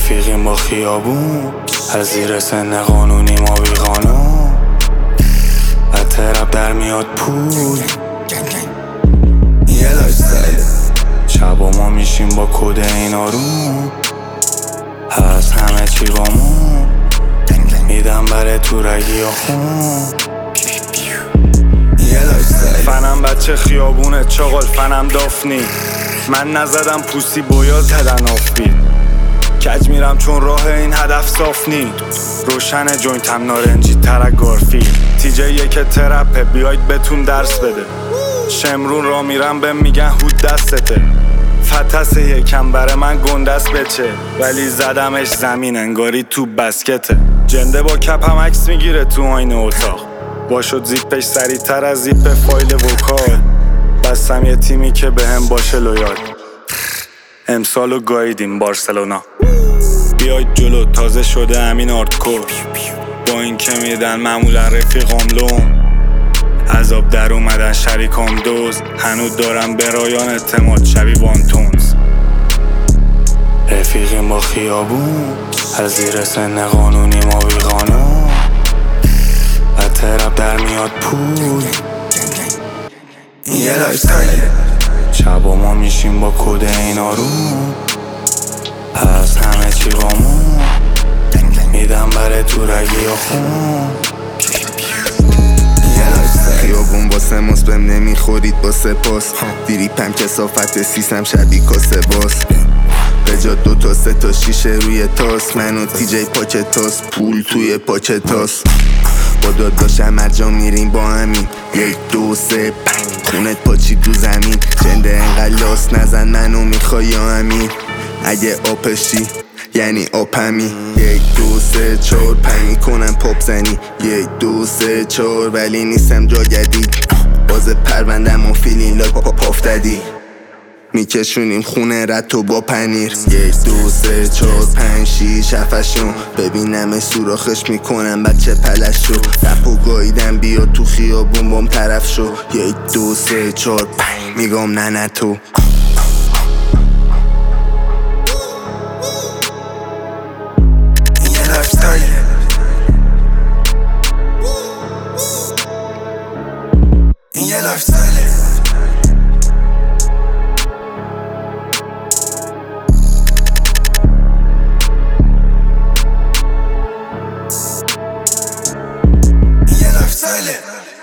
رفیقیم با خیابون، از زیر سن قانونی ما بی قانون، از ترپ در میاد پول. یه لایف استایل شبا ما میشیم با کد این آروم، هست همه چی بامون، میدم بره تو رگی و خون. فنم بچه خیابونه چاقال، فنم دافنی، من نزدم پوستی بویا زدن آفبید، کج میرم چون راه این هدف صاف نی، روشن جوینتم نارنجی ترک گارفی، تیجه یک ترپه بیاید بتون درس بده، شمرون را میرم به میگن هود دستته، فتس یکم بره من گندست بچه، ولی زدمش زمین انگاری تو بسکته، جنده با کپم عکس میگیره تو آینه اتاق، باشد زیپش سریع تر از زیپ فایل وکال، بستم یه تیمی که بهم باشه لویال، امسالو گاییدیم بارسلونا، بیاید جلو تازه شده همین آردکور، با این که میدن معمولا رفیقام لوم، عذاب در اومدن شریکام دوز، هنوز دارم به رایان اعتماد شبی وانتونز. رفیقیم با خیابون، از زیر سن قانونی ما بی قانون، از ترپ در میاد پول. یه لایف استایله شبا ما میشیم با کد این آروم، هست همه چی بامون، میدم بره تو رگی و خون. خیابون واسه ماست بهم نمیخورید با سپاس، دیریپم کسافت سیسم شبیه کاسه باس، به جا 2 تا 3 تا شیشه روی تاس، من و تی جی پاکتاس، پول توی پاکتاس، با داداشم مرجا میریم با همین 1 2 3 5 خونت پاچی تو زمین، جنده انقدر لاس نزن منو میخوای یا همین، اگه آپشی یعنی آپمی، 1 2 3 4 5 میکنم پاپ زنی، 1 2 3 4 ولی نیستم جاگدی، باز پروندم و فیلین لاک پافتدی، میکشونیم خونه رتو با پنیر، 1 2 3 4 5 6 7 ببینم سوراخش میکنم بچه پلش شو، رپو گاییدم بیا تو خیابون بام طرف شو، 1 2 3 4 5 میگم نه تو. یه لایف استایله یه لایف استایله یه لایف استایله